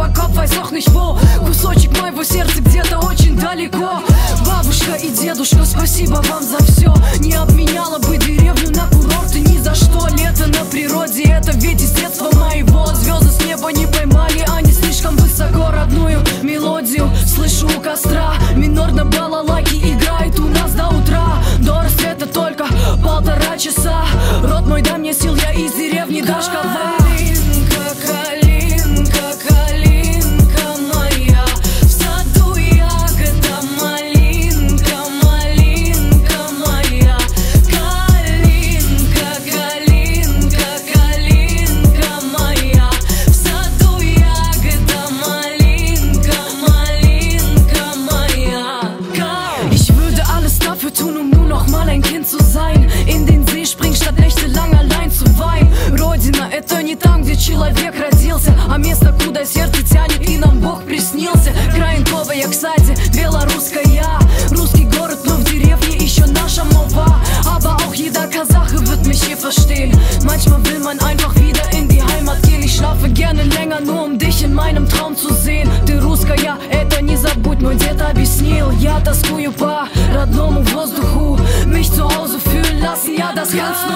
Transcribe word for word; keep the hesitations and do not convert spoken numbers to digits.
Робокоп, weiß auch nicht wo. Кусочек моего сердца где-то очень далеко. Бабушка и дедушка, спасибо вам за все. Не обменяла бы деревню на курорты ни за что. Лето на природе, это ведь из детства моего. Звезды с неба не поймали, они слишком высоко. Родную мелодию слышу у костра. Минор на балалайке играет у нас до утра. До рассвета только полтора часа. Род мой, дай мне сил, я из деревни Дашкова. Калинка, калинка, калинка моя. В саду ягода малинка, малинка моя. Калинка, калинка, калинка моя. В саду ягода малинка, малинka моя. Ich würde alles dafür tun, um nur noch mal ein Kind zu sein. In den See springen, statt nächtelang allein zu weinen. Родина — это не там, где человек родился, а место, куда сердце тянет, и нам Бог приснился. Краєнковая, кстати, белорусская. Rусский город, но в деревне еще наша мова. Aber auch jeder Kasache wird mich hier verstehen. Manchmal will man einfach wieder in die Heimat gehen. Ich schlafe gerne länger, nur um dich in meinem Traum zu sehen. Ты русская, это не забудь, мой дед объяснил. Я тоскую по родному воздуху, mich zu Hause fühlen lassen, ja, das kannst du.